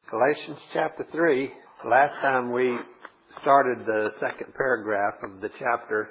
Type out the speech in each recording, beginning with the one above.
Galatians chapter 3. Last time we started the second paragraph of the chapter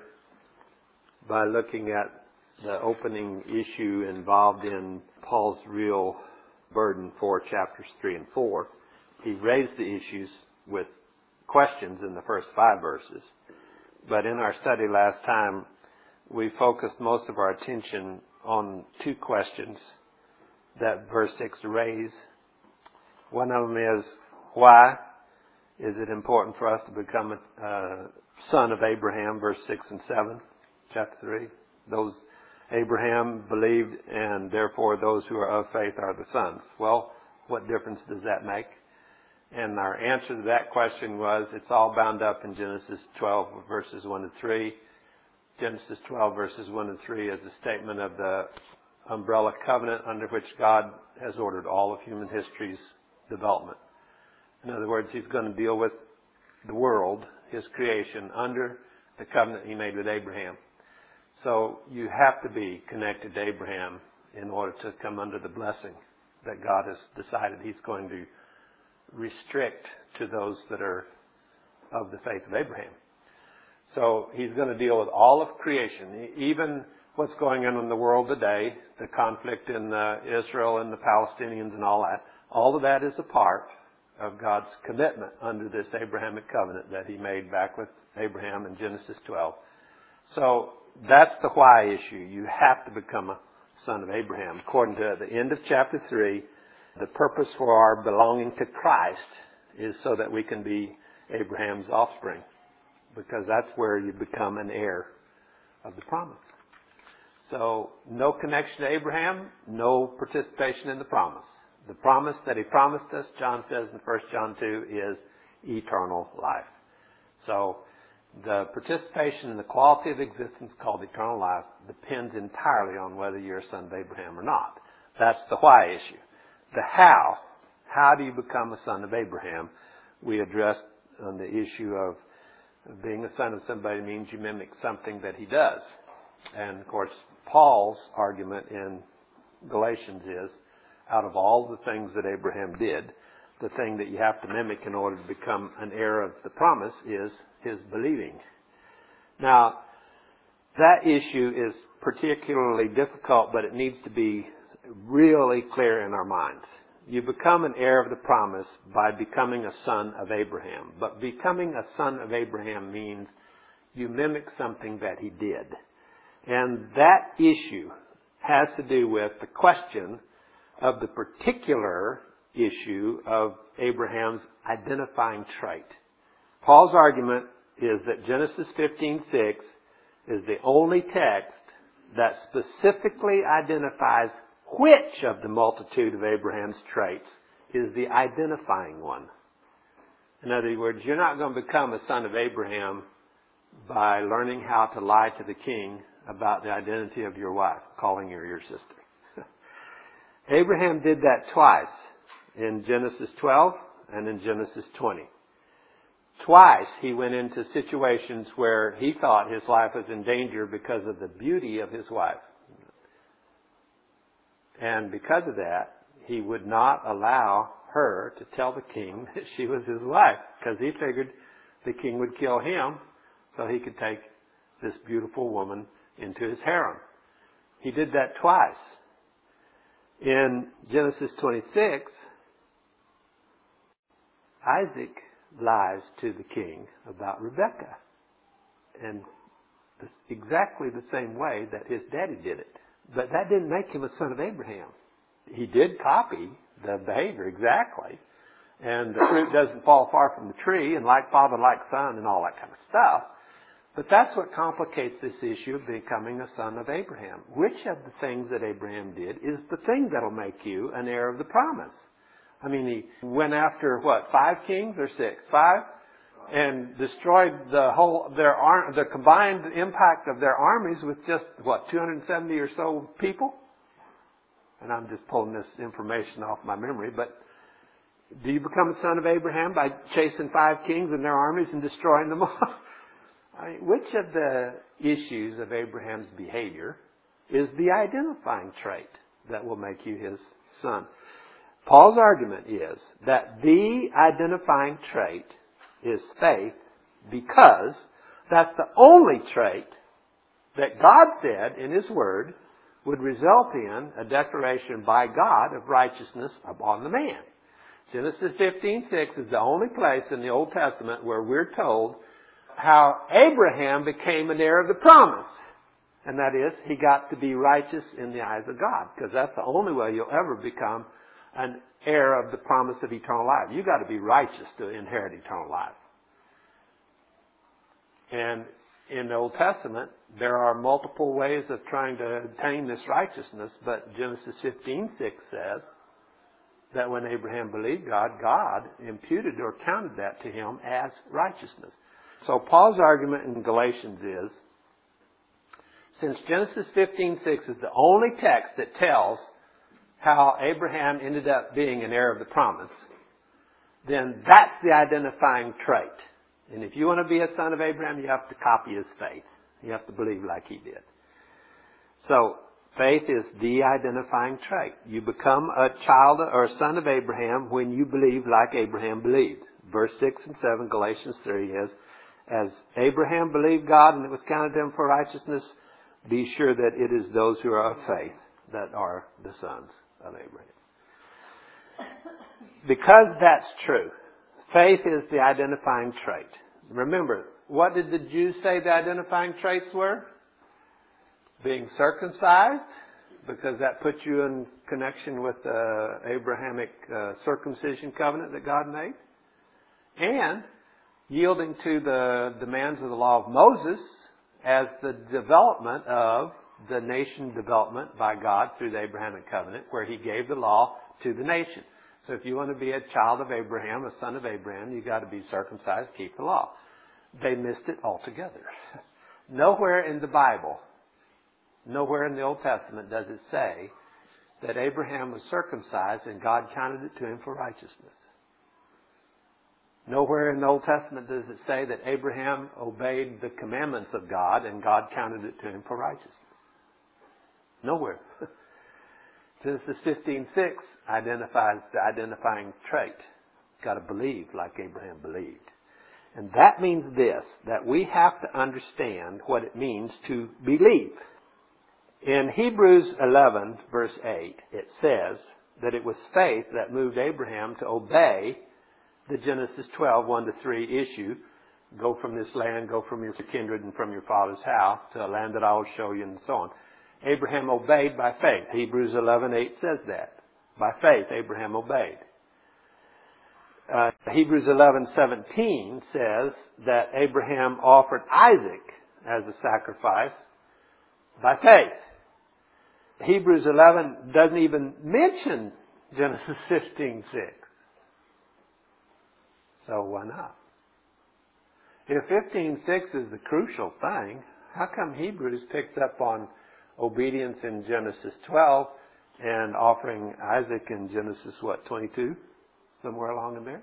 by looking at the opening issue involved in Paul's real burden for chapters 3 and 4. He raised the issues with questions in the first 5 verses. But in our study last time, we focused most of our attention on 2 questions that verse 6 raised. One of them is, why is it important for us to become a son of Abraham, verse 6 and 7, chapter 3? Those Abraham believed, and therefore those who are of faith are the sons. Well, what difference does that make? And our answer to that question was, it's all bound up in Genesis 12, verses 1 to 3. Genesis 12, verses 1 and 3 is a statement of the umbrella covenant under which God has ordered all of human history's development. In other words, He's going to deal with the world, His creation, under the covenant He made with Abraham. So you have to be connected to Abraham in order to come under the blessing that God has decided He's going to restrict to those that are of the faith of Abraham. So He's going to deal with all of creation, even what's going on in the world today, the conflict in Israel and the Palestinians and all that. All of that is a part of God's commitment under this Abrahamic covenant that He made back with Abraham in Genesis 12. So that's the why issue. You have to become a son of Abraham. According to the end of chapter 3, the purpose for our belonging to Christ is so that we can be Abraham's offspring, because that's where you become an heir of the promise. So no connection to Abraham, no participation in the promise. The promise that He promised us, John says in 1 John 2, is eternal life. So the participation in the quality of existence called eternal life depends entirely on whether you're a son of Abraham or not. That's the why issue. The how do you become a son of Abraham, we addressed on the issue of being a son of somebody means you mimic something that he does. And of course, Paul's argument in Galatians is, out of all the things that Abraham did, the thing that you have to mimic in order to become an heir of the promise is his believing. Now, that issue is particularly difficult, but it needs to be really clear in our minds. You become an heir of the promise by becoming a son of Abraham. But becoming a son of Abraham means you mimic something that he did. And that issue has to do with the question of the particular issue of Abraham's identifying trait. Paul's argument is that Genesis 15:6 is the only text that specifically identifies which of the multitude of Abraham's traits is the identifying one. In other words, you're not going to become a son of Abraham by learning how to lie to the king about the identity of your wife, calling her your sister. Abraham did that twice, in Genesis 12 and in Genesis 20. Twice he went into situations where he thought his life was in danger because of the beauty of his wife. And because of that, he would not allow her to tell the king that she was his wife, because he figured the king would kill him so he could take this beautiful woman into his harem. He did that twice. In Genesis 26, Isaac lies to the king about Rebekah. And exactly the same way that his daddy did it. But that didn't make him a son of Abraham. He did copy the behavior exactly. And the fruit doesn't fall far from the tree, and like father, like son, and all that kind of stuff. But that's what complicates this issue of becoming a son of Abraham. Which of the things that Abraham did is the thing that'll make you an heir of the promise? I mean, he went after, 5 kings or 6? 5? And destroyed the combined impact of their armies with just, 270 or so people? And I'm just pulling this information off my memory, but do you become a son of Abraham by chasing 5 kings and their armies and destroying them all? I mean, which of the issues of Abraham's behavior is the identifying trait that will make you his son? Paul's argument is that the identifying trait is faith because that's the only trait that God said in His Word would result in a declaration by God of righteousness upon the man. Genesis 15:6 is the only place in the Old Testament where we're told how Abraham became an heir of the promise. And that is, he got to be righteous in the eyes of God, because that's the only way you'll ever become an heir of the promise of eternal life. You've got to be righteous to inherit eternal life. And in the Old Testament, there are multiple ways of trying to attain this righteousness, but Genesis 15:6 says that when Abraham believed God, God imputed or counted that to him as righteousness. So Paul's argument in Galatians is, since Genesis 15:6 is the only text that tells how Abraham ended up being an heir of the promise, then that's the identifying trait. And if you want to be a son of Abraham, you have to copy his faith. You have to believe like he did. So, faith is the identifying trait. You become a child or a son of Abraham when you believe like Abraham believed. Verse 6 and 7, Galatians 3 is, as Abraham believed God and it was counted to him for righteousness, be sure that it is those who are of faith that are the sons of Abraham. Because that's true, faith is the identifying trait. Remember, what did the Jews say the identifying traits were? Being circumcised, because that puts you in connection with the Abrahamic circumcision covenant that God made. And yielding to the demands of the law of Moses as the development of the nation development by God through the Abrahamic covenant, where He gave the law to the nation. So if you want to be a child of Abraham, a son of Abraham, you've got to be circumcised, keep the law. They missed it altogether. Nowhere in the Bible, nowhere in the Old Testament does it say that Abraham was circumcised and God counted it to him for righteousness. Nowhere in the Old Testament does it say that Abraham obeyed the commandments of God and God counted it to him for righteousness. Nowhere. Genesis 15:6 identifies the identifying trait. Got to believe like Abraham believed. And that means this, that we have to understand what it means to believe. In Hebrews 11, verse 8, it says that it was faith that moved Abraham to obey the Genesis 12, 1-3 issue. Go from this land, go from your kindred and from your father's house to a land that I will show you, and so on. Abraham obeyed by faith. Hebrews 11:8 says that. By faith, Abraham obeyed. Hebrews 11:17 says that Abraham offered Isaac as a sacrifice by faith. Hebrews 11 doesn't even mention Genesis 15:6. So why not? If 15:6 is the crucial thing, how come Hebrews picks up on obedience in Genesis 12 and offering Isaac in Genesis, 22? Somewhere along in there?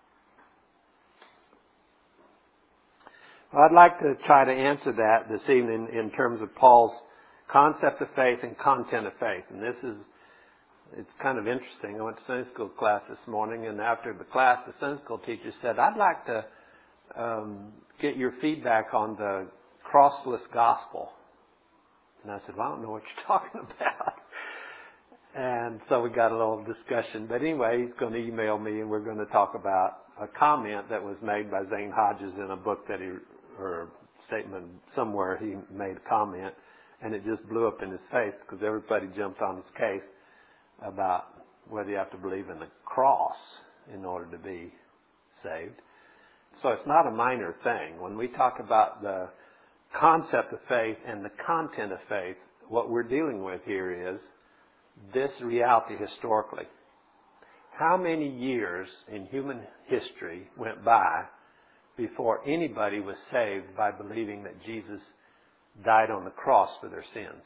Well, I'd like to try to answer that this evening in terms of Paul's concept of faith and content of faith. And it's kind of interesting. I went to Sunday school class this morning, and after the class, the Sunday school teacher said, I'd like to get your feedback on the crossless gospel. And I said, well, I don't know what you're talking about. And so we got a little discussion. But anyway, he's going to email me, and we're going to talk about a comment that was made by Zane Hodges in a book that or a statement somewhere he made a comment, and it just blew up in his face because everybody jumped on his case about whether you have to believe in the cross in order to be saved. So it's not a minor thing. When we talk about the concept of faith and the content of faith, what we're dealing with here is this reality historically. How many years in human history went by before anybody was saved by believing that Jesus died on the cross for their sins?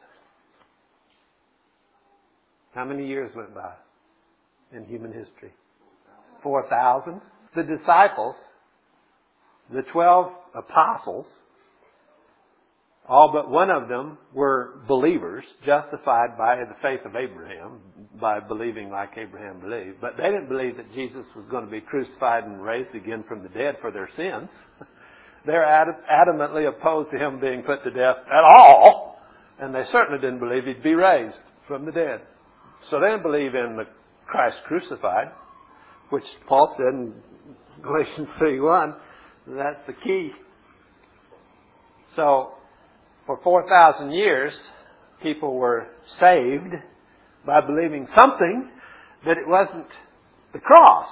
How many years went by in human history? 4,000. The disciples, the 12 apostles, All but one of them were believers, justified by the faith of Abraham, by believing like Abraham believed. But they didn't believe that Jesus was going to be crucified and raised again from the dead for their sins. They're adamantly opposed to him being put to death at all. And they certainly didn't believe he'd be raised from the dead. So they didn't believe in the Christ crucified, which Paul said in Galatians 3:1. That's the key. So, for 4,000 years, people were saved by believing something, but it wasn't the cross.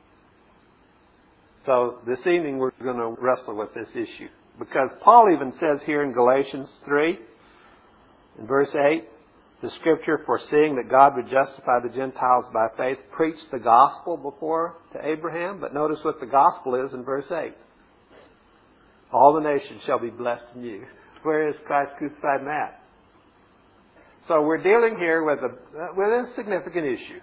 So this evening we're going to wrestle with this issue. Because Paul even says here in Galatians 3, in verse 8, the Scripture, foreseeing that God would justify the Gentiles by faith, preached the gospel before to Abraham. But notice what the gospel is in verse 8. All the nations shall be blessed in you. Where is Christ crucified in that? So we're dealing here with a significant issue.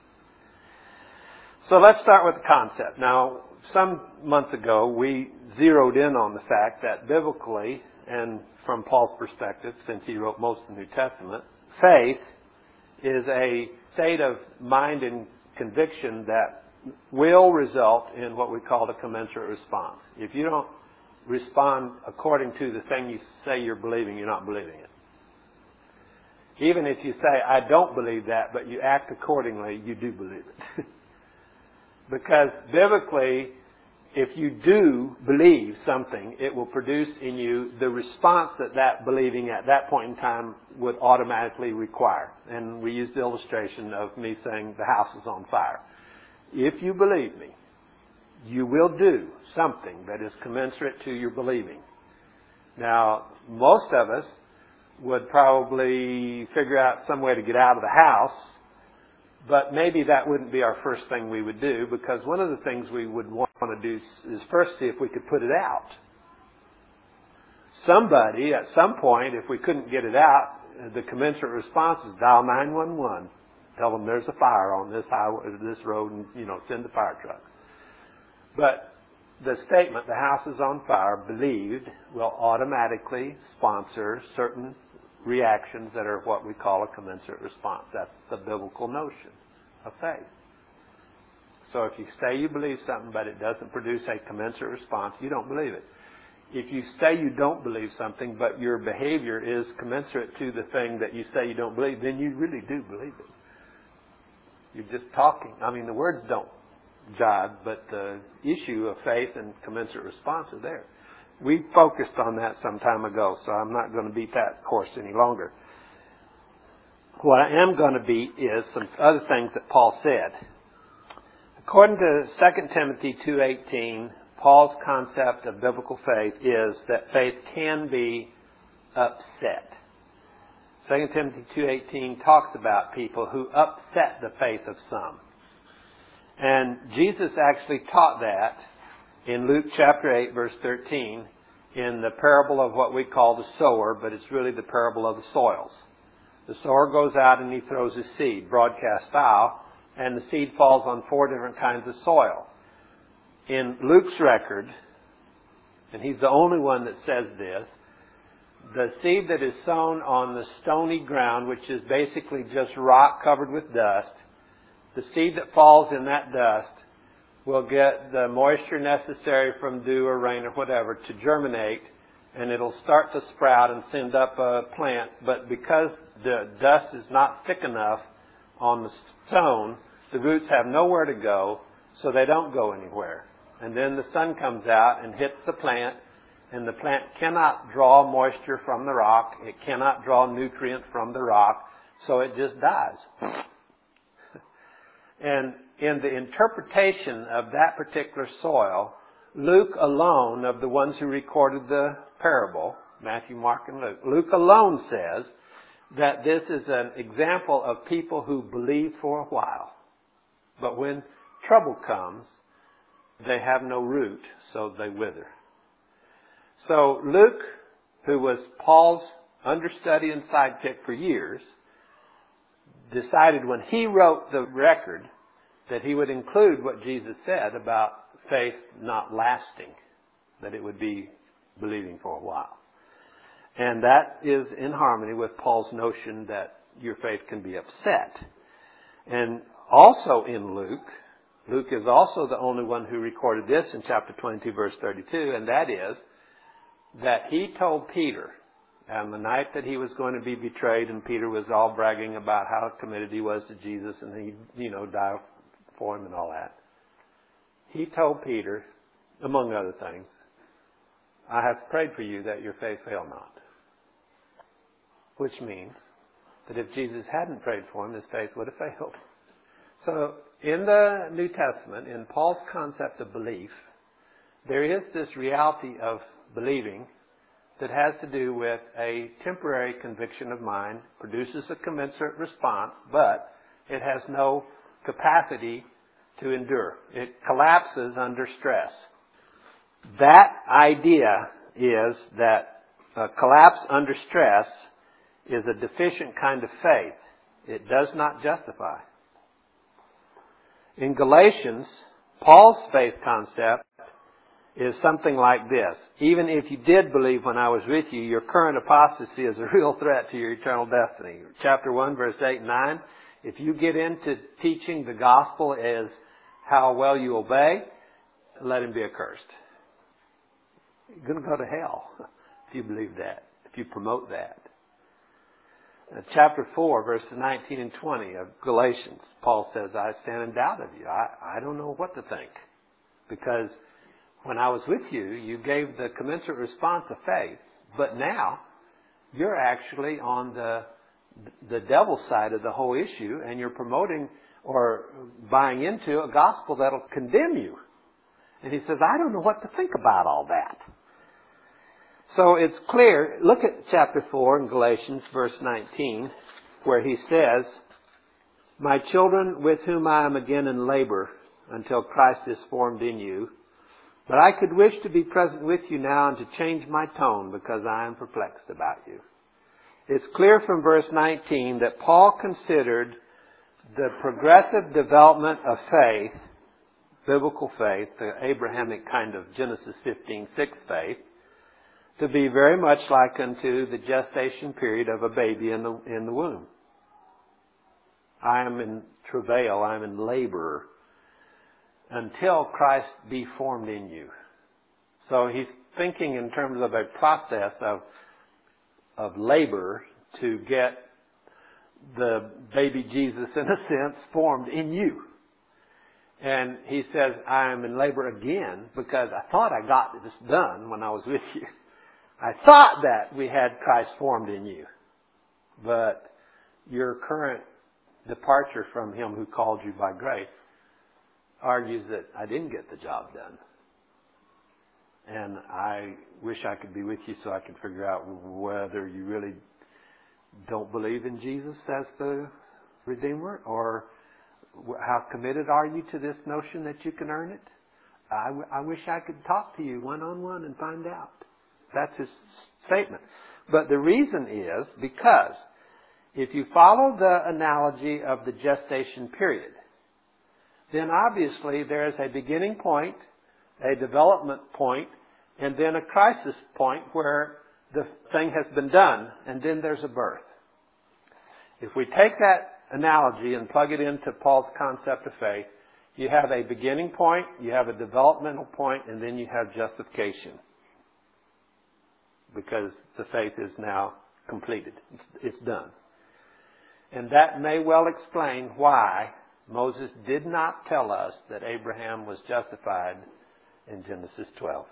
So let's start with the concept. Now, some months ago, we zeroed in on the fact that biblically, and from Paul's perspective, since he wrote most of the New Testament, faith is a state of mind and conviction that will result in what we call the commensurate response. If you don't respond according to the thing you say you're believing, you're not believing it. Even if you say, I don't believe that, but you act accordingly, you do believe it. Because biblically, if you do believe something, it will produce in you the response that believing at that point in time would automatically require. And we used the illustration of me saying the house is on fire. If you believe me, you will do something that is commensurate to your believing. Now, most of us would probably figure out some way to get out of the house, but maybe that wouldn't be our first thing we would do, because one of the things we would want to do is first see if we could put it out. Somebody, at some point, if we couldn't get it out, the commensurate response is dial 911. Tell them there's a fire on this highway, this road, and, send the fire truck. But the statement, the house is on fire, believed, will automatically sponsor certain reactions that are what we call a commensurate response. That's the biblical notion of faith. So if you say you believe something, but it doesn't produce a commensurate response, you don't believe it. If you say you don't believe something, but your behavior is commensurate to the thing that you say you don't believe, then you really do believe it. You're just talking. The words don't jive, but the issue of faith and commensurate response is there. We focused on that some time ago, so I'm not going to beat that horse any longer. What I am going to beat is some other things that Paul said. According to 2 Timothy 2:18, Paul's concept of biblical faith is that faith can be upset. 2 Timothy 2:18 talks about people who upset the faith of some. And Jesus actually taught that in Luke chapter 8, verse 13, in the parable of what we call the sower, but it's really the parable of the soils. The sower goes out and he throws his seed, broadcast style, and the seed falls on 4 different kinds of soil. In Luke's record, and he's the only one that says this, the seed that is sown on the stony ground, which is basically just rock covered with dust, the seed that falls in that dust will get the moisture necessary from dew or rain or whatever to germinate, and it'll start to sprout and send up a plant. But because the dust is not thick enough on the stone, the roots have nowhere to go, so they don't go anywhere. And then the sun comes out and hits the plant, and the plant cannot draw moisture from the rock. It cannot draw nutrient from the rock, so it just dies. And in the interpretation of that particular soil, Luke alone, of the ones who recorded the parable, Matthew, Mark, and Luke, Luke alone says that this is an example of people who believe for a while. But when trouble comes, they have no root, so they wither. So Luke, who was Paul's understudy and sidekick for years, decided when he wrote the record that he would include what Jesus said about faith not lasting, that it would be believing for a while. And that is in harmony with Paul's notion that your faith can be upset. And also in Luke, Luke is also the only one who recorded this in chapter 22, verse 32, and that is that he told Peter on the night that he was going to be betrayed, and Peter was all bragging about how committed he was to Jesus and he, died for him and all that. He told Peter, among other things, I have prayed for you that your faith fail not. Which means that if Jesus hadn't prayed for him, his faith would have failed. So in the New Testament, in Paul's concept of belief, there is this reality of believing that has to do with a temporary conviction of mind, produces a commensurate response, but it has no capacity to endure. It collapses under stress. That idea is that a collapse under stress is a deficient kind of faith. It does not justify. In Galatians, Paul's faith concept is something like this. Even if you did believe when I was with you, your current apostasy is a real threat to your eternal destiny. Chapter 1, verse 8 and 9. If you get into teaching the gospel as how well you obey, let him be accursed. You're going to go to hell if you believe that, if you promote that. Chapter 4, verses 19 and 20 of Galatians, Paul says, I stand in doubt of you. I don't know what to think. Because when I was with you, you gave the commensurate response of faith. But now, you're actually on the devil's side of the whole issue, and you're promoting or buying into a gospel that'll condemn you. And he says, I don't know what to think about all that. So it's clear. Look at chapter 4 in Galatians, verse 19, where he says, my children with whom I am again in labor until Christ is formed in you. But I could wish to be present with you now and to change my tone because I am perplexed about you. It's clear from verse 19 that Paul considered the progressive development of faith, biblical faith, the Abrahamic kind of Genesis 15:6 faith, to be very much like unto the gestation period of a baby in the womb. I am in travail, I am in labor, until Christ be formed in you. So he's thinking in terms of a process of labor to get the baby Jesus, in a sense, formed in you. And he says, I am in labor again because I thought I got this done when I was with you. I thought that we had Christ formed in you. But your current departure from him who called you by grace argues that I didn't get the job done. And I wish I could be with you so I could figure out whether you really don't believe in Jesus as the Redeemer, or how committed are you to this notion that you can earn it? I wish I could talk to you one-on-one and find out. That's his statement. But the reason is because if you follow the analogy of the gestation period, then obviously there is a beginning point, a development point, and then a crisis point where the thing has been done, and then there's a birth. If we take that analogy and plug it into Paul's concept of faith, you have a beginning point, you have a developmental point, and then you have justification. Because the faith is now completed. It's done. And that may well explain why Moses did not tell us that Abraham was justified in Genesis 12.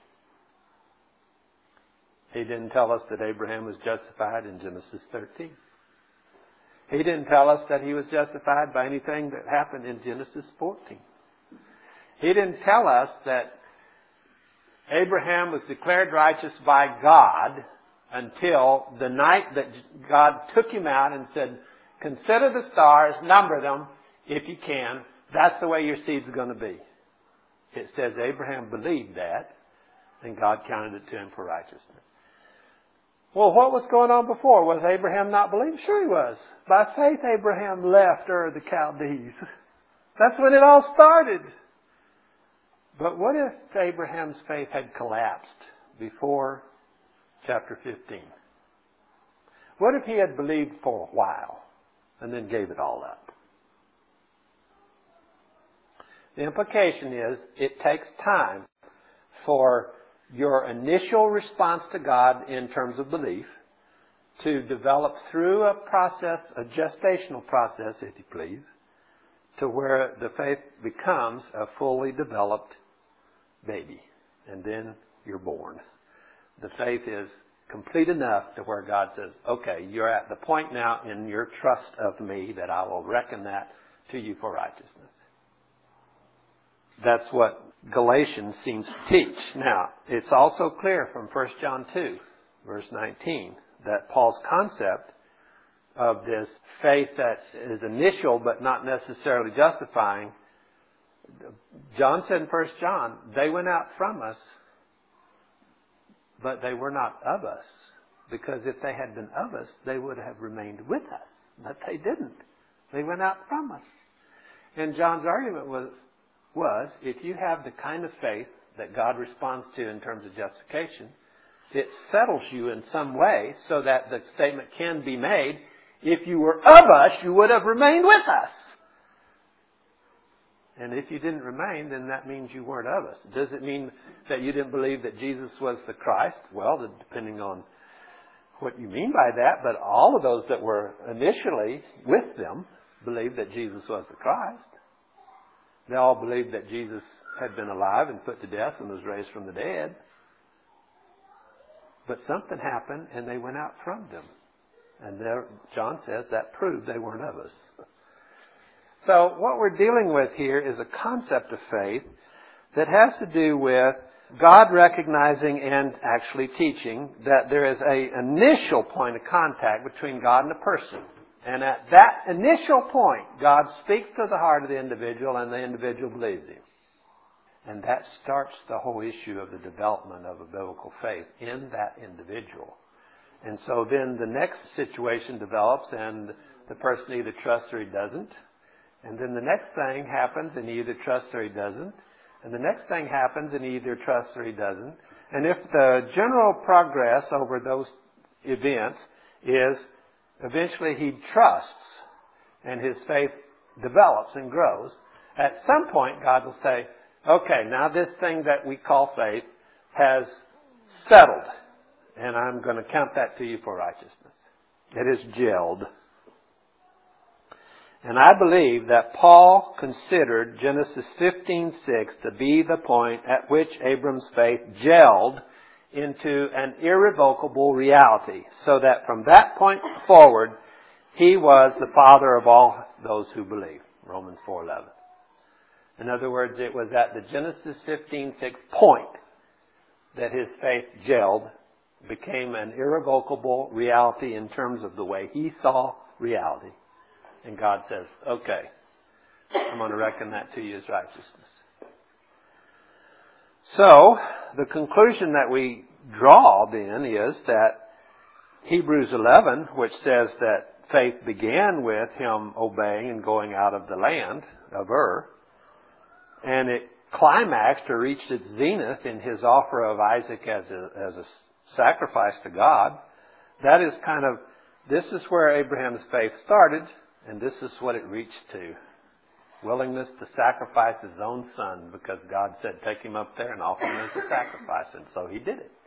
He didn't tell us that Abraham was justified in Genesis 13. He didn't tell us that he was justified by anything that happened in Genesis 14. He didn't tell us that Abraham was declared righteous by God until the night that God took him out and said, consider the stars, number them if you can. That's the way your seed's going to be. It says Abraham believed that, and God counted it to him for righteousness. Well, what was going on before? Was Abraham not believing? Sure he was. By faith, Abraham left Ur of the Chaldees. That's when it all started. But what if Abraham's faith had collapsed before chapter 15. What if he had believed for a while and then gave it all up? The implication is it takes time for your initial response to God in terms of belief to develop through a process, a gestational process, if you please, to where the faith becomes a fully developed baby. And then you're born. The faith is complete enough to where God says, okay, you're at the point now in your trust of me that I will reckon that to you for righteousness. That's what Galatians seems to teach. Now, it's also clear from 1 John 2, verse 19, that Paul's concept of this faith that is initial but not necessarily justifying, John said in 1 John, they went out from us, but they were not of us. Because if they had been of us, they would have remained with us. But they didn't. They went out from us. And John's argument was if you have the kind of faith that God responds to in terms of justification, it settles you in some way so that the statement can be made, if you were of us, you would have remained with us. And if you didn't remain, then that means you weren't of us. Does it mean that you didn't believe that Jesus was the Christ? Well, depending on what you mean by that, but all of those that were initially with them believed that Jesus was the Christ. They all believed that Jesus had been alive and put to death and was raised from the dead. But something happened and they went out from them. And there, John says that proved they weren't of us. So what we're dealing with here is a concept of faith that has to do with God recognizing and actually teaching that there is an initial point of contact between God and a person. And at that initial point, God speaks to the heart of the individual and the individual believes Him. And that starts the whole issue of the development of a biblical faith in that individual. And so then the next situation develops and the person either trusts or he doesn't. And then the next thing happens and he either trusts or he doesn't. And the next thing happens and he either trusts or he doesn't. And if the general progress over those events is eventually he trusts and his faith develops and grows, at some point God will say, okay, now this thing that we call faith has settled. And I'm going to count that to you for righteousness. It is gelled. And I believe that Paul considered Genesis 15:6 to be the point at which Abram's faith gelled into an irrevocable reality, so that from that point forward, he was the father of all those who believe. Romans 4:11. In other words, it was at the Genesis 15:6 point that his faith gelled, became an irrevocable reality in terms of the way he saw reality. And God says, okay, I'm going to reckon that to you as righteousness. So, the conclusion that we draw then is that Hebrews 11, which says that faith began with him obeying and going out of the land of Ur, and it climaxed or reached its zenith in his offer of Isaac as a sacrifice to God. That is kind of, this is where Abraham's faith started, and this is what it reached to. Willingness to sacrifice his own son because God said, take him up there and offer him as a sacrifice. And so he did it.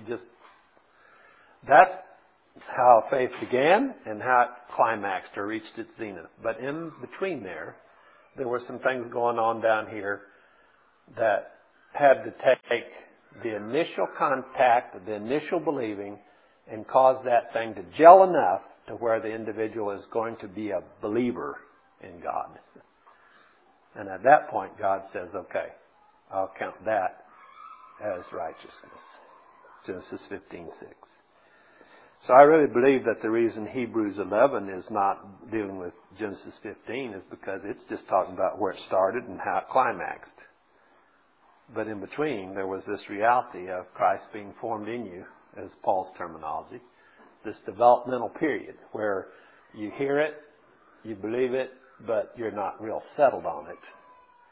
That's how faith began and how it climaxed or reached its zenith. But in between there were some things going on down here that had to take the initial contact, the initial believing, and cause that thing to gel enough to where the individual is going to be a believer in God. And at that point, God says, okay, I'll count that as righteousness. Genesis 15:6. So I really believe that the reason Hebrews 11 is not dealing with Genesis 15 is because it's just talking about where it started and how it climaxed. But in between, there was this reality of Christ being formed in you, as Paul's terminology, this developmental period where you hear it, you believe it, but you're not real settled on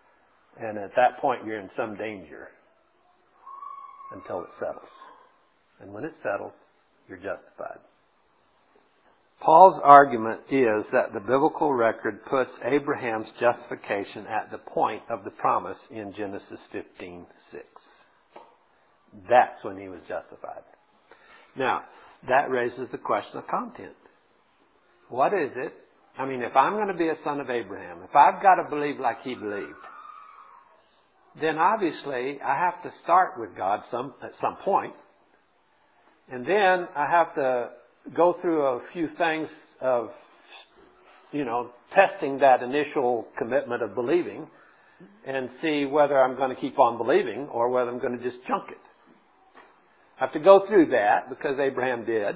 it. And at that point, you're in some danger until it settles. And when it's settled, you're justified. Paul's argument is that the biblical record puts Abraham's justification at the point of the promise in Genesis 15:6. That's when he was justified. Now, that raises the question of content. What is it? I mean, if I'm going to be a son of Abraham, if I've got to believe like he believed, then obviously I have to start with God at some point. And then I have to go through a few things of, testing that initial commitment of believing and see whether I'm going to keep on believing or whether I'm going to just chunk it. I have to go through that because Abraham did.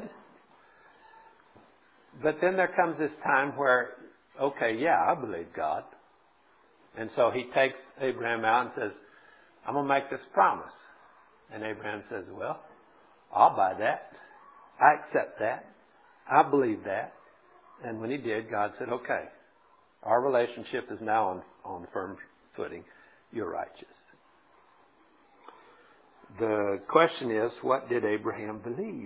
But then there comes this time where, okay, yeah, I believe God. And so he takes Abraham out and says, I'm going to make this promise. And Abraham says, well, I'll buy that. I accept that. I believe that. And when he did, God said, okay, our relationship is now on firm footing. You're righteous. The question is, what did Abraham believe?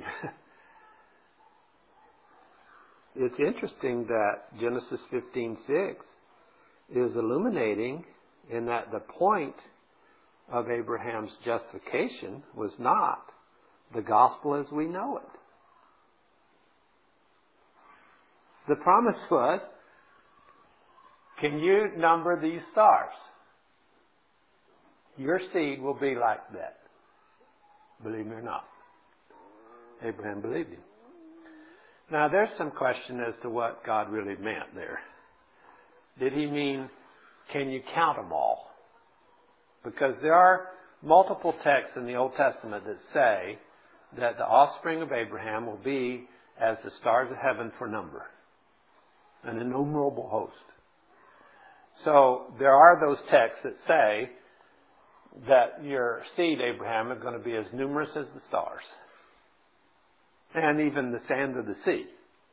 It's interesting that Genesis 15:6 is illuminating in that the point of Abraham's justification was not the gospel as we know it. The promise was, can you number these stars? Your seed will be like that. Believe me or not. Abraham believed him. Now there's some question as to what God really meant there. Did he mean, can you count them all? Because there are multiple texts in the Old Testament that say that the offspring of Abraham will be as the stars of heaven for number. An innumerable host. So there are those texts that say that your seed, Abraham, is going to be as numerous as the stars. And even the sand of the sea.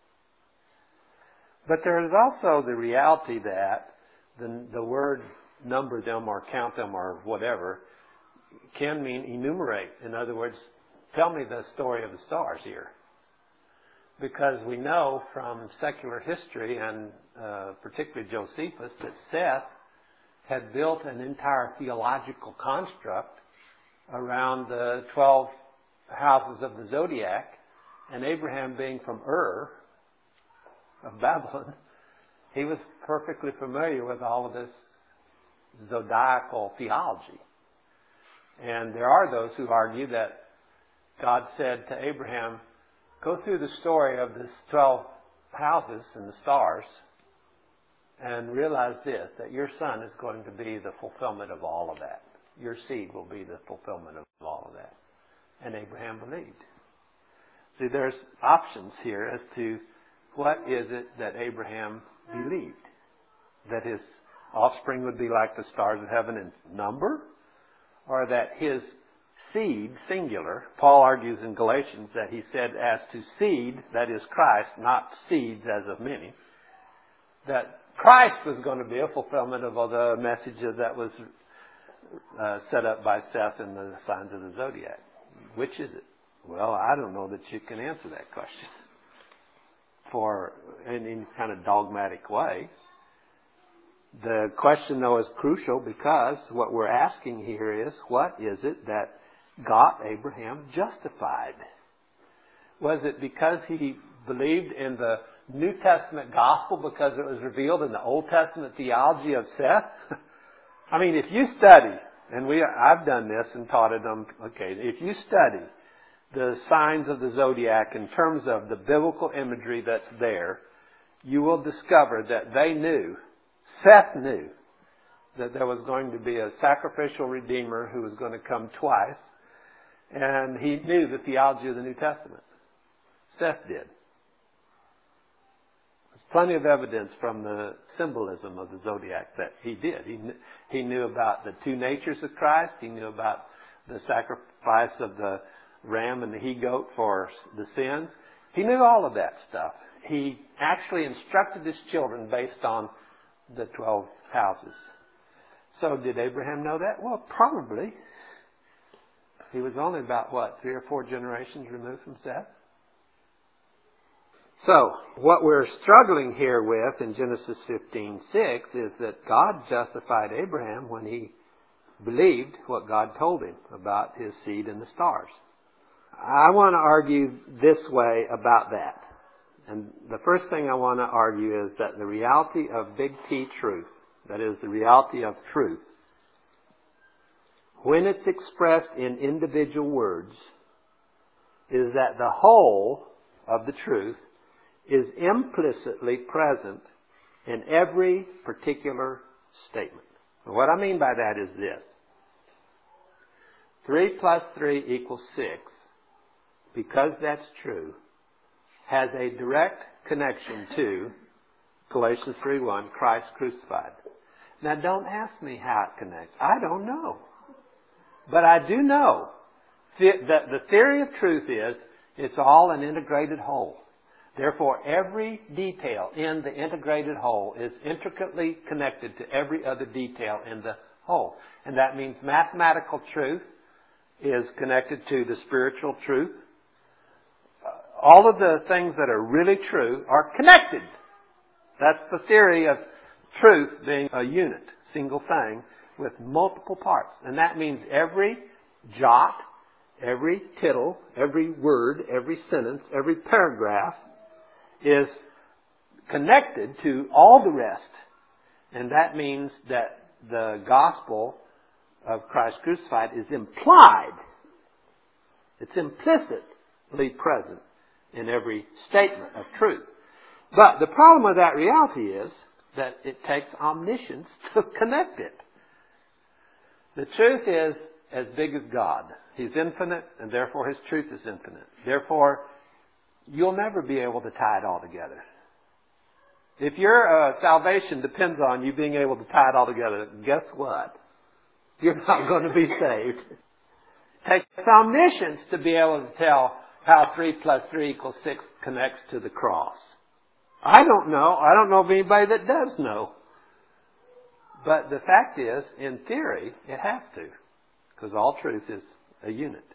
But there is also the reality that the word number them or count them or whatever can mean enumerate. In other words, tell me the story of the stars here. Because we know from secular history and particularly Josephus that Seth had built an entire theological construct around the 12 houses of the zodiac, and Abraham being from Ur of Babylon, he was perfectly familiar with all of this zodiacal theology. And there are those who argue that God said to Abraham, go through the story of this 12 houses and the stars and realize this, that your son is going to be the fulfillment of all of that. Your seed will be the fulfillment of all of that. And Abraham believed. See, there's options here as to what is it that Abraham believed. That his offspring would be like the stars of heaven in number, or that his seed, singular, Paul argues in Galatians that he said as to seed, that is Christ, not seeds as of many, that Christ was going to be a fulfillment of all the message that was set up by Seth in the signs of the zodiac. Which is it? Well, I don't know that you can answer that question in any kind of dogmatic way. The question, though, is crucial because what we're asking here is, what is it that got Abraham justified? Was it because he believed in the New Testament gospel because it was revealed in the Old Testament theology of Seth? I mean, if you study, and I've done this and taught it on occasion, if you study the signs of the zodiac in terms of the biblical imagery that's there, you will discover that they knew, Seth knew, that there was going to be a sacrificial redeemer who was going to come twice, and he knew the theology of the New Testament. Seth did. There's plenty of evidence from the symbolism of the zodiac that he did. He knew about the two natures of Christ. He knew about the sacrifice of the ram and the he-goat for the sins. He knew all of that stuff. He actually instructed his children based on the 12 houses. So did Abraham know that? Well, probably. He was only about, 3 or 4 generations removed from Seth? So, what we're struggling here with in Genesis 15:6 is that God justified Abraham when he believed what God told him about his seed and the stars. I want to argue this way about that. And the first thing I want to argue is that the reality of big T truth, that is, the reality of truth, when it's expressed in individual words, is that the whole of the truth is implicitly present in every particular statement. And what I mean by that is this. 3 plus 3 equals 6, because that's true, has a direct connection to Galatians 3:1, Christ crucified. Now don't ask me how it connects. I don't know. But I do know that the theory of truth is it's all an integrated whole. Therefore, every detail in the integrated whole is intricately connected to every other detail in the whole. And that means mathematical truth is connected to the spiritual truth. All of the things that are really true are connected. That's the theory of truth being a unit, single thing, with multiple parts. And that means every jot, every tittle, every word, every sentence, every paragraph is connected to all the rest. And that means that the gospel of Christ crucified is implied. It's implicitly present in every statement of truth. But the problem with that reality is that it takes omniscience to connect it. The truth is as big as God. He's infinite, and therefore His truth is infinite. Therefore, you'll never be able to tie it all together. If your salvation depends on you being able to tie it all together, guess what? You're not going to be saved. It takes omniscience to be able to tell how 3 plus 3 equals 6 connects to the cross. I don't know. I don't know of anybody that does know. But the fact is, in theory, it has to. Because all truth is a unit.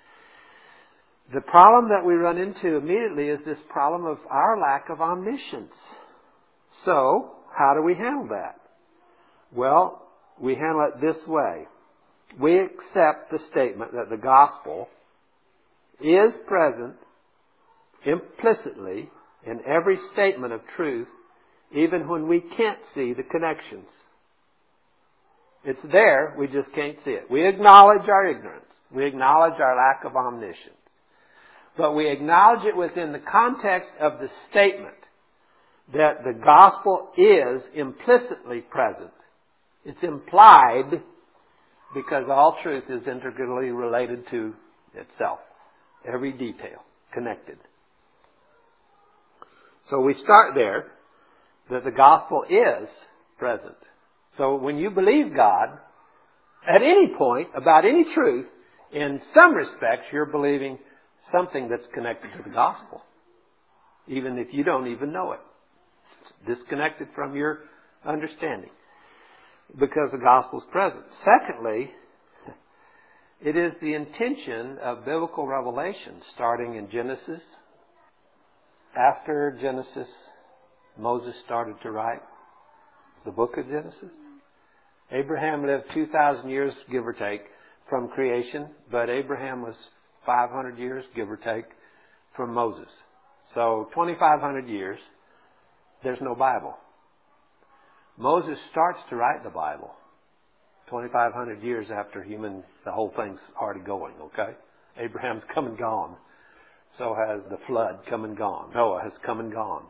The problem that we run into immediately is this problem of our lack of omniscience. So, how do we handle that? Well, we handle it this way. We accept the statement that the gospel is present implicitly in every statement of truth, even when we can't see the connections. It's there, we just can't see it. We acknowledge our ignorance. We acknowledge our lack of omniscience. But we acknowledge it within the context of the statement that the gospel is implicitly present. It's implied because all truth is integrally related to itself. Every detail connected. So we start there, that the gospel is present. So when you believe God, at any point, about any truth, in some respects, you're believing something that's connected to the gospel. Even if you don't even know it. It's disconnected from your understanding. Because the gospel is present. Secondly, it is the intention of biblical revelation, starting in Genesis. After Genesis, Moses started to write the book of Genesis. Abraham lived 2,000 years, give or take, from creation, but Abraham was 500 years, give or take, from Moses. So 2,500 years, there's no Bible. Moses starts to write the Bible 2,500 years after the whole thing's already going, okay? Abraham's come and gone. So has the flood come and gone. Noah has come and gone.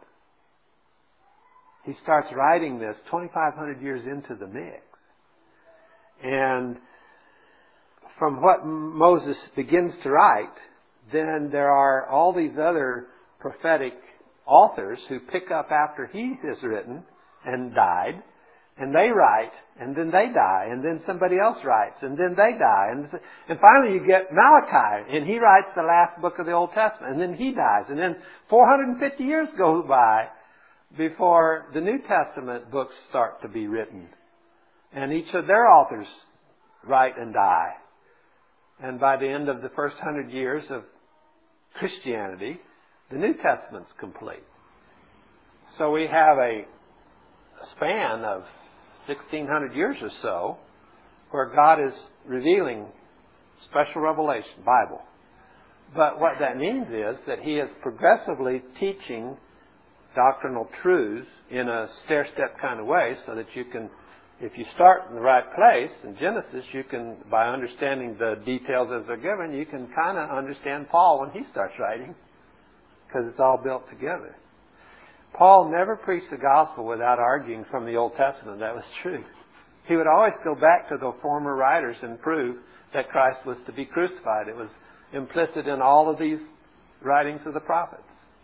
He starts writing this 2,500 years into the mix. And from what Moses begins to write, then there are all these other prophetic authors who pick up after he has written and died, and they write, and then they die, and then somebody else writes, and then they die. And finally you get Malachi, and he writes the last book of the Old Testament, and then he dies. And then 450 years go by before the New Testament books start to be written. And each of their authors write and die. And by the end of the first 100 years of Christianity, the New Testament's complete. So we have a span of 1,600 years or so where God is revealing special revelation, Bible. But what that means is that He is progressively teaching doctrinal truths in a stair-step kind of way so that you can, if you start in the right place in Genesis, you can, by understanding the details as they're given, you can kind of understand Paul when he starts writing because it's all built together. Paul never preached the gospel without arguing from the Old Testament that was true. He would always go back to the former writers and prove that Christ was to be crucified. It was implicit in all of these writings of the prophets.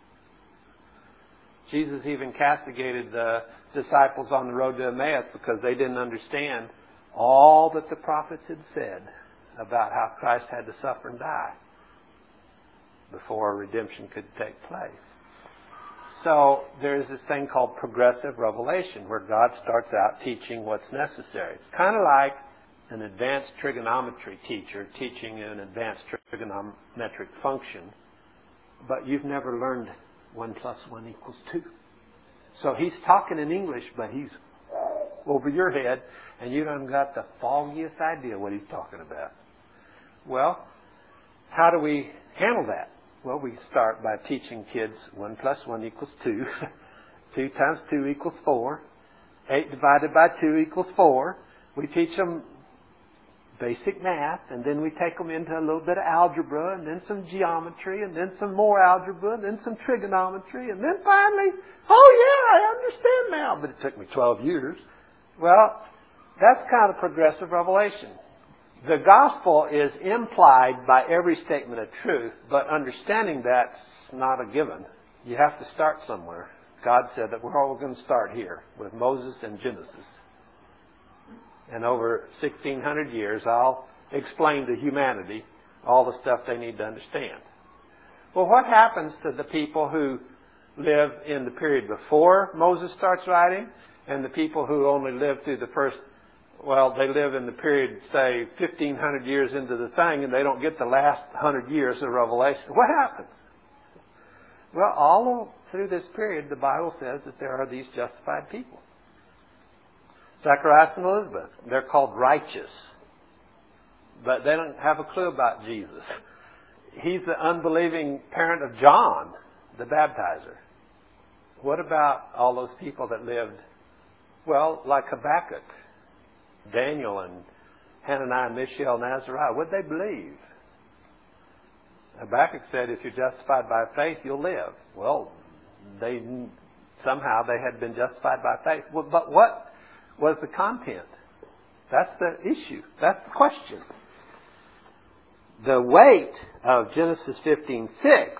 Jesus even castigated the disciples on the road to Emmaus because they didn't understand all that the prophets had said about how Christ had to suffer and die before redemption could take place. So there's this thing called progressive revelation where God starts out teaching what's necessary. It's kind of like an advanced trigonometry teacher teaching an advanced trigonometric function, but you've never learned 1 + 1 = 2. So he's talking in English, but he's over your head, and you haven't got the foggiest idea what he's talking about. Well, how do we handle that? Well, we start by teaching kids 1 + 1 = 2. 2 times 2 = 4. 8 divided by 2 = 4. We teach them basic math, and then we take them into a little bit of algebra, and then some geometry, and then some more algebra, and then some trigonometry, and then finally, oh yeah, I understand now, but it took me 12 years. Well, that's kind of progressive revelation. The gospel is implied by every statement of truth, but understanding that's not a given. You have to start somewhere. God said that we're all going to start here with Moses and Genesis. And over 1,600 years, I'll explain to humanity all the stuff they need to understand. Well, what happens to the people who live in the period before Moses starts writing and the people who only live through the first, well, they live in the period, say, 1,500 years into the thing and they don't get the last 100 years of Revelation? What happens? Well, all through this period, the Bible says that there are these justified people. Zacharias and Elizabeth, they're called righteous. But they don't have a clue about Jesus. He's the unbelieving parent of John, the baptizer. What about all those people that lived, well, like Habakkuk, Daniel and Hananiah, Mishael, and Azariah? What'd they believe? Habakkuk said, if you're justified by faith, you'll live. Well, somehow they had been justified by faith. Well, but what was the content? That's the issue. That's the question. The weight of Genesis 15:6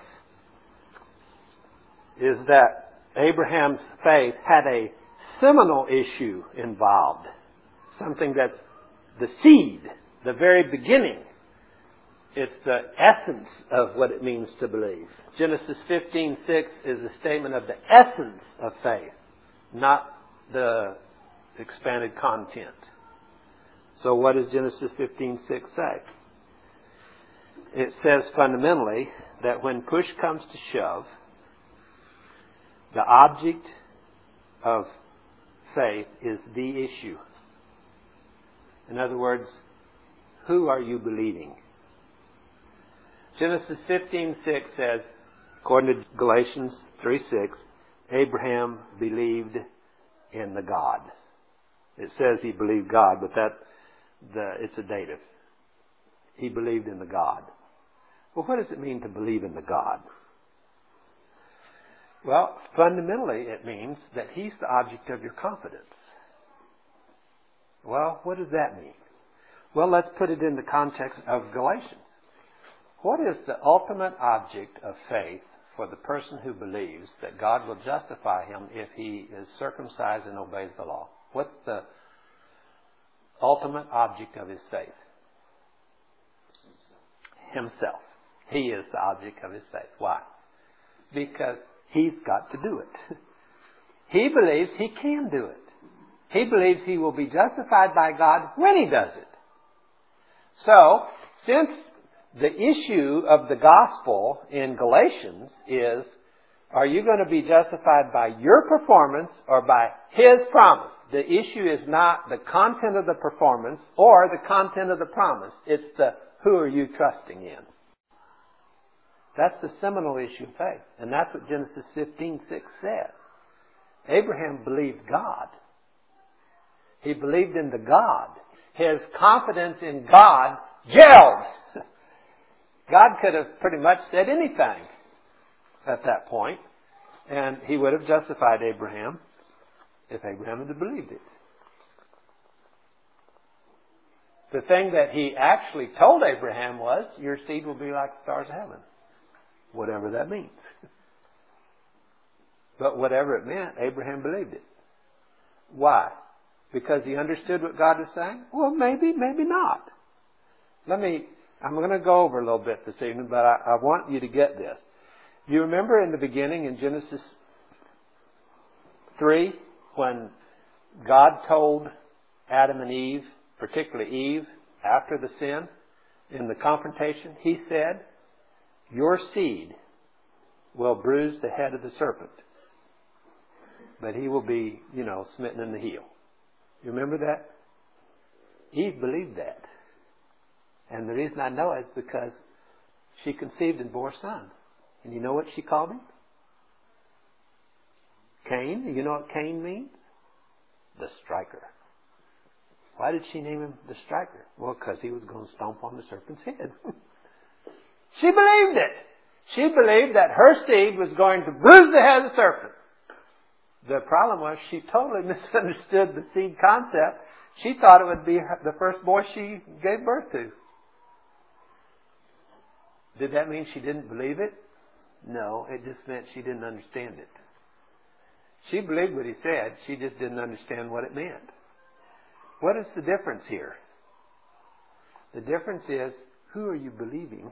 is that Abraham's faith had a seminal issue involved. Something that's the seed, the very beginning. It's the essence of what it means to believe. Genesis 15:6 is a statement of the essence of faith, not the expanded content. So what does Genesis 15:6 say? It says fundamentally that when push comes to shove, the object of faith is the issue. In other words, who are you believing? Genesis 15:6 says, according to Galatians 3:6, Abraham believed in the God. It says he believed God, but it's a dative. He believed in the God. Well, what does it mean to believe in the God? Well, fundamentally it means that He's the object of your confidence. Well, what does that mean? Well, let's put it in the context of Galatians. What is the ultimate object of faith for the person who believes that God will justify him if he is circumcised and obeys the law? What's the ultimate object of his faith? Himself. He is the object of his faith. Why? Because he's got to do it. He believes he can do it. He believes he will be justified by God when he does it. So, since the issue of the gospel in Galatians is, are you going to be justified by your performance or by His promise? The issue is not the content of the performance or the content of the promise. It's the who are you trusting in. That's the seminal issue of faith. And that's what Genesis 15:6 says. Abraham believed God. He believed in the God. His confidence in God gelled. God could have pretty much said anything at that point, and He would have justified Abraham if Abraham had believed it. The thing that He actually told Abraham was, your seed will be like the stars of heaven. Whatever that means. But whatever it meant, Abraham believed it. Why? Because he understood what God was saying? Well, maybe, maybe not. I'm going to go over a little bit this evening, but I want you to get this. You remember in the beginning in Genesis 3, when God told Adam and Eve, particularly Eve, after the sin, in the confrontation, He said, your seed will bruise the head of the serpent, but he will be, smitten in the heel. You remember that? Eve believed that. And the reason I know is because she conceived and bore a son. And you know what she called him? Cain. You know what Cain means? The striker. Why did she name him the striker? Well, because he was going to stomp on the serpent's head. She believed it. She believed that her seed was going to bruise the head of the serpent. The problem was she totally misunderstood the seed concept. She thought it would be the first boy she gave birth to. Did that mean she didn't believe it? No, it just meant she didn't understand it. She believed what He said. She just didn't understand what it meant. What is the difference here? The difference is, who are you believing?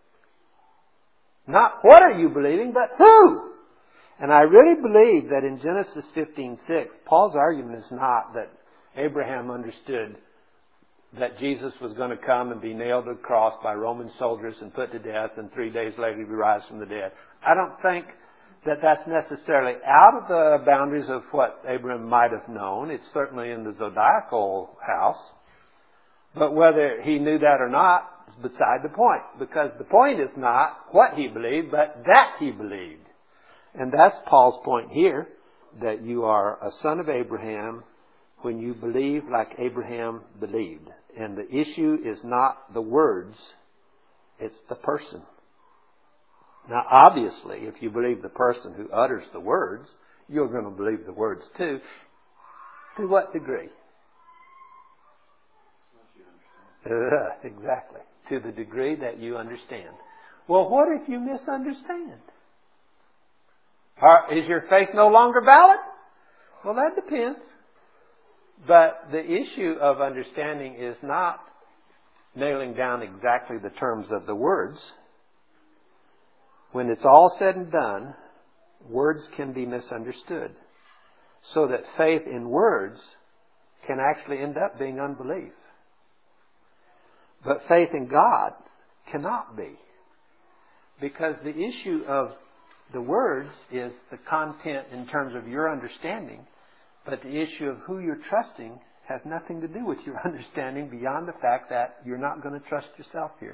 Not what are you believing, but who? And I really believe that in Genesis 15:6, Paul's argument is not that Abraham understood that Jesus was going to come and be nailed to the cross by Roman soldiers and put to death, and 3 days later He'd rise from the dead. I don't think that that's necessarily out of the boundaries of what Abraham might have known. It's certainly in the zodiacal house. But whether he knew that or not is beside the point. Because the point is not what he believed, but that he believed. And that's Paul's point here, that you are a son of Abraham when you believe like Abraham believed. And the issue is not the words, it's the person. Now, obviously, if you believe the person who utters the words, you're going to believe the words too. To what degree? Exactly. To the degree that you understand. Well, what if you misunderstand? Is your faith no longer valid? Well, that depends. But the issue of understanding is not nailing down exactly the terms of the words. When it's all said and done, words can be misunderstood. So that faith in words can actually end up being unbelief. But faith in God cannot be. Because the issue of the words is the content in terms of your understanding, but the issue of who you're trusting has nothing to do with your understanding beyond the fact that you're not going to trust yourself here.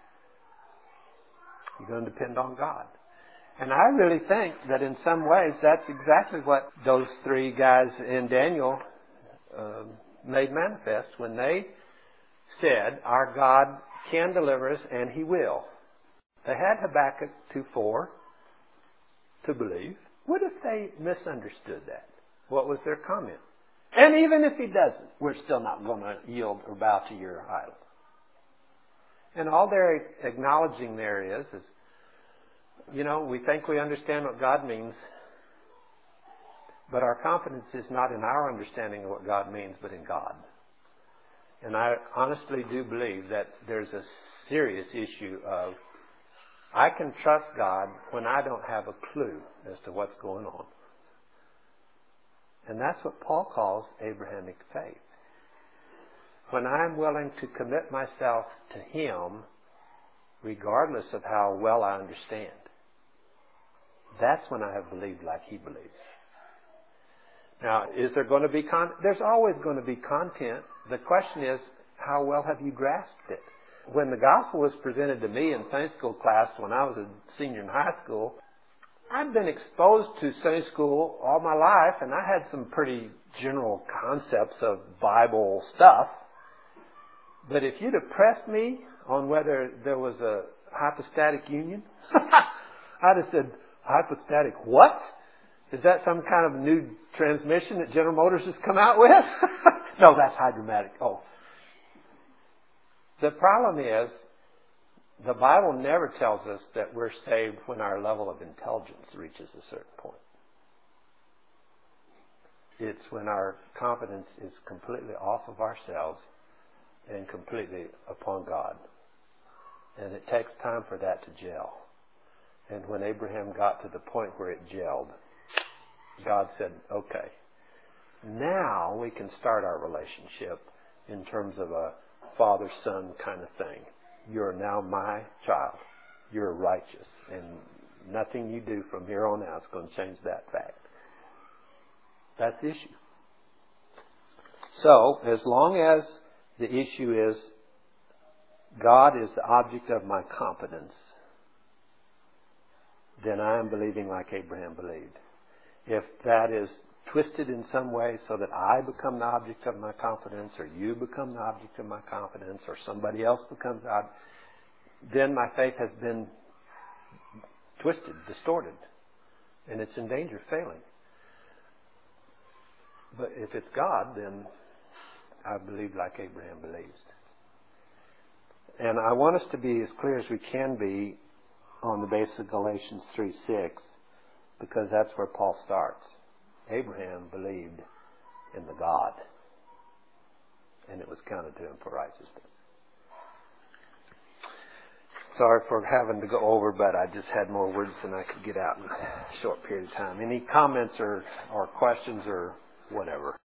You're going to depend on God. And I really think that in some ways that's exactly what those three guys in Daniel made manifest when they said, our God can deliver us and He will. They had Habakkuk 2:4 to believe. What if they misunderstood that? What was their comment? And even if He doesn't, we're still not going to yield or bow to your idol. And all they're acknowledging there is, we think we understand what God means, but our confidence is not in our understanding of what God means, but in God. And I honestly do believe that there's a serious issue of, I can trust God when I don't have a clue as to what's going on. And that's what Paul calls Abrahamic faith. when I'm willing to commit myself to Him, regardless of how well I understand, that's when I have believed like He believes. Now, is there going to be there's always going to be content. The question is, how well have you grasped it? When the gospel was presented to me in Sunday school class when I was a senior in high school, I'd been exposed to Sunday school all my life, and I had some pretty general concepts of Bible stuff. But if you'd have pressed me on whether there was a hypostatic union, I'd have said, hypostatic what? Is that some kind of new transmission that General Motors has come out with? No, that's hydromatic. Oh. The problem is, the Bible never tells us that we're saved when our level of intelligence reaches a certain point. It's when our confidence is completely off of ourselves and completely upon God. And it takes time for that to gel. And when Abraham got to the point where it gelled, God said, okay, now we can start our relationship in terms of a father-son kind of thing. You're now my child. You're righteous. And nothing you do from here on out is going to change that fact. That's the issue. So, as long as the issue is God is the object of my confidence, then I am believing like Abraham believed. If that is twisted in some way so that I become the object of my confidence, or you become the object of my confidence, or somebody else becomes the object, then my faith has been twisted, distorted, and it's in danger of failing. But if it's God, then I believe like Abraham believes. And I want us to be as clear as we can be on the basis of Galatians 3:6, because that's where Paul starts. Abraham believed in the God, and it was counted to him for righteousness. Sorry for having to go over, but I just had more words than I could get out in a short period of time. Any comments or questions or whatever?